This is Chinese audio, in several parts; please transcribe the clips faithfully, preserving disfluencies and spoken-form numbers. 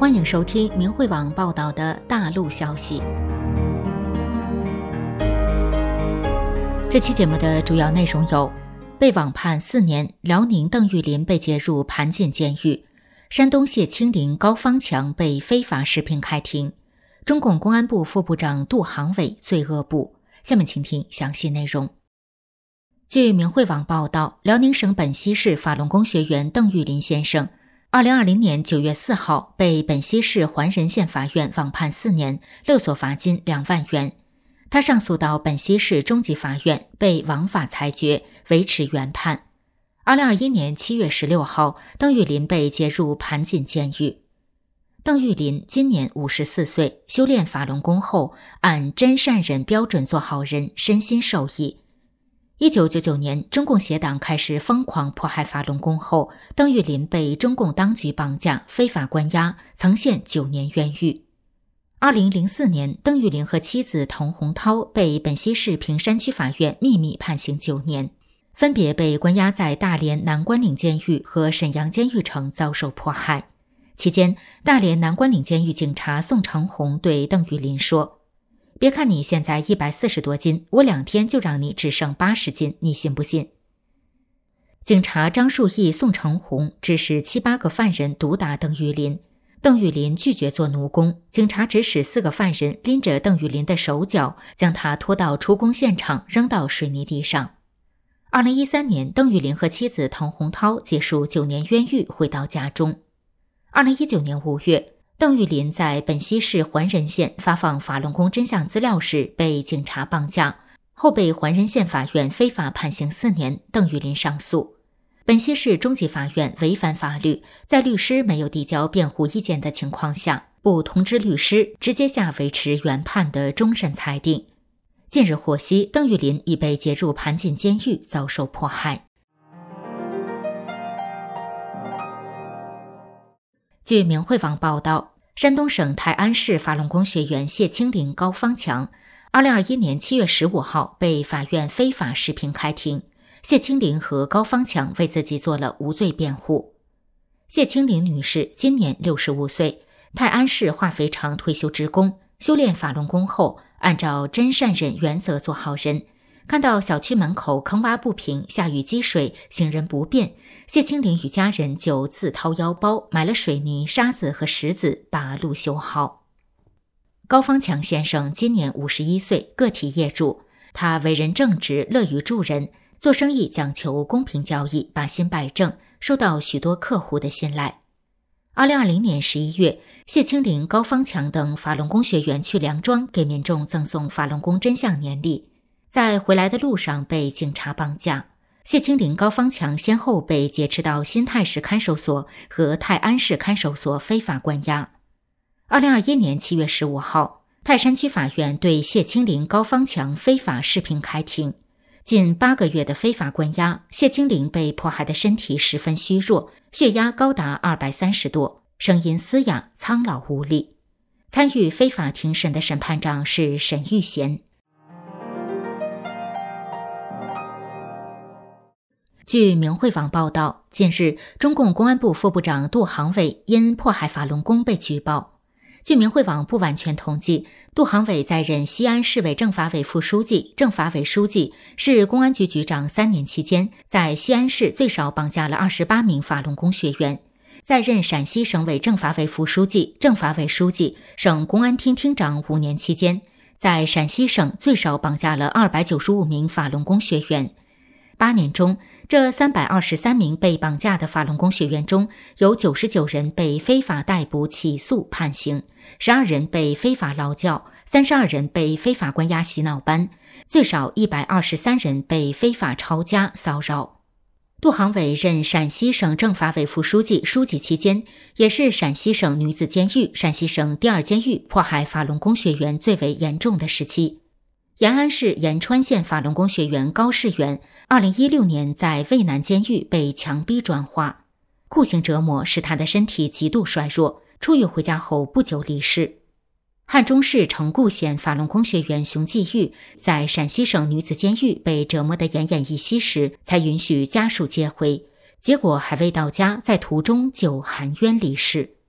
欢迎收听明慧网报道的大陆消息。这期节目的主要内容有：被网判四年，辽宁邓玉林被接入盘锦监狱；山东谢清林、高方强被非法视频开庭；中共公安部副部长杜航伟罪恶部。下面请听详细内容。据明慧网报道，辽宁省本溪市法轮功学员邓玉林先生二零二零年九月四号被本溪市环仁县法院网判四年，勒索罚金两万元。他上诉到本溪市中级法院，被枉法裁决，维持原判。二零二一年七月十六号，邓玉林被接入盘锦监狱。邓玉林今年五十四岁，修炼法轮功后，按真善忍标准做好人，身心受益。一九九九年，中共邪党开始疯狂迫害法轮功后，邓玉林被中共当局绑架、非法关押，曾陷九年冤狱。二零零四年，邓玉林和妻子滕洪涛被本溪市平山区法院秘密判刑九年，分别被关押在大连南关岭监狱和沈阳监狱城遭受迫害。期间，大连南关岭监狱警察宋长红对邓玉林说：“别看你现在一百四十多斤，我两天就让你只剩八十斤，你信不信？”警察张树义、宋长红指使七八个犯人毒打邓玉林，邓玉林拒绝做奴工，警察指使四个犯人拎着邓玉林的手脚，将他拖到出工现场，扔到水泥地上。二零一三年，邓玉林和妻子滕洪涛结束九年冤狱，回到家中。二零一九年五月，邓玉林在本溪市环仁县发放法轮功真相资料时被警察绑架，后被环仁县法院非法判刑四年。邓玉林上诉，本溪市中级法院违反法律，在律师没有递交辩护意见的情况下，不通知律师，直接下维持原判的终审裁定。近日获悉，邓玉林已被接入盘锦监狱，遭受迫害。据明慧网报道，山东省泰安市法轮功学员谢清林、高方强二零二一年七月十五号被法院非法视频开庭。谢清林和高方强为自己做了无罪辩护。谢清林女士今年六十五岁，泰安市化肥厂退休职工，修炼法轮功后，按照真善忍原则做好人。看到小区门口坑洼不平，下雨积水，行人不便，谢清林与家人就自掏腰包买了水泥、沙子和石子，把路修好。高方强先生今年五十一岁，个体业主，他为人正直，乐于助人，做生意讲求公平交易，把心摆正，受到许多客户的信赖。二零二零年十一月，谢清林、高方强等法轮功学员去梁庄给民众赠送法轮功真相年历，在回来的路上被警察绑架。谢清林、高方强先后被劫持到新泰市看守所和泰安市看守所非法关押。二零二一年七月十五号，泰山区法院对谢清林、高方强非法视频开庭。近八个月的非法关押，谢清林被迫害的身体十分虚弱，血压高达二百三十多，声音嘶哑，苍老无力。参与非法庭审的审判长是沈玉贤。据明慧网报道，近日，中共公安部副部长杜航伟因迫害法轮功被举报。据明慧网不完全统计，杜航伟在任西安市委政法委副书记、政法委书记、市公安局局长三年期间，在西安市最少绑架了二十八名法轮功学员；在任陕西省委政法委副书记、政法委书记、省公安厅厅长五年期间，在陕西省最少绑架了二百九十五名法轮功学员。八年中，这三百二十三名被绑架的法轮功学员中，有九十九人被非法逮捕起诉判刑，十二人被非法劳教，三十二人被非法关押洗脑班，最少一百二十三人被非法抄家骚扰。杜航伟任陕西省政法委副书记、书记期间，也是陕西省女子监狱、陕西省第二监狱迫害法轮功学员最为严重的时期。延安市延川县法轮功学员高世元二零一六年在渭南监狱被强逼转化，酷刑折磨使他的身体极度衰弱，出狱回家后不久离世。汉中市城固县法轮功学员熊继玉在陕西省女子监狱被折磨得奄奄一息时，才允许家属接回，结果还未到家，在途中就含冤离世。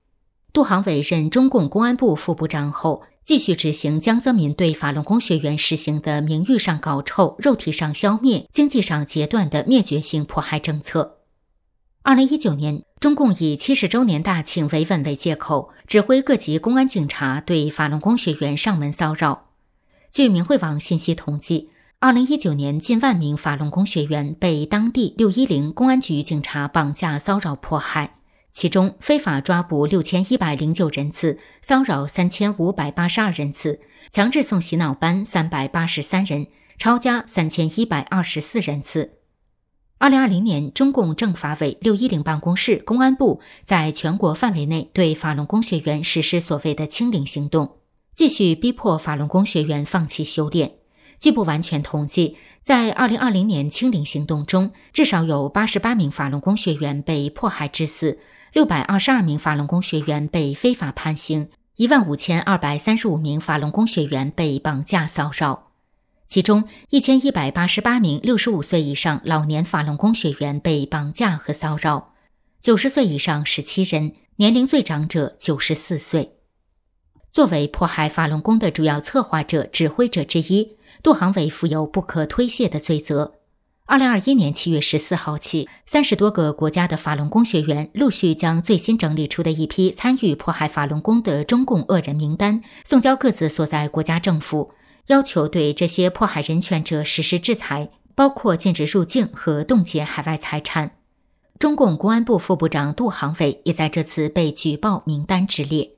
杜航伟任中共公安部副部长后，继续执行江泽民对法轮功学员实行的名誉上搞臭、肉体上消灭、经济上截断的灭绝性迫害政策。二零一九年，中共以七十周年大庆维稳为借口，指挥各级公安警察对法轮功学员上门骚扰。据明慧网信息统计，二零一九年近万名法轮功学员被当地六一零公安局警察绑架骚扰迫害，其中非法抓捕六千一百零九人次，骚扰三千五百八十二人次，强制送洗脑班三百八十三人，抄家三千一百二十四人次。二零二零年，中共政法委六一零办公室、公安部在全国范围内对法轮功学员实施所谓的清零行动，继续逼迫法轮功学员放弃修炼。据不完全统计，在二零二零年清零行动中，至少有八十八名法轮功学员被迫害致死，六百二十二名法轮功学员被非法判刑，一万五千二百三十五名法轮功学员被绑架骚扰。其中一千一百八十八名六十五岁以上老年法轮功学员被绑架和骚扰，九十岁以上十七人，年龄最长者九十四岁。作为迫害法轮功的主要策划者、指挥者之一，杜航伟负有不可推卸的罪责。二零二一年七月十四号起，三十多个国家的法轮功学员陆续将最新整理出的一批参与迫害法轮功的中共恶人名单送交各自所在国家政府，要求对这些迫害人权者实施制裁，包括禁止入境和冻结海外财产。中共公安部副部长杜航伟也在这次被举报名单之列。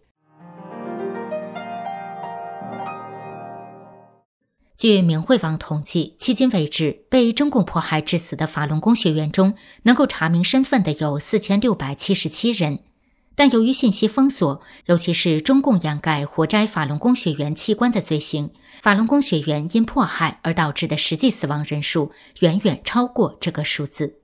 据明慧网统计，迄今为止，被中共迫害致死的法轮功学员中，能够查明身份的有四千六百七十七人。但由于信息封锁，尤其是中共掩盖活摘法轮功学员器官的罪行，法轮功学员因迫害而导致的实际死亡人数远远超过这个数字。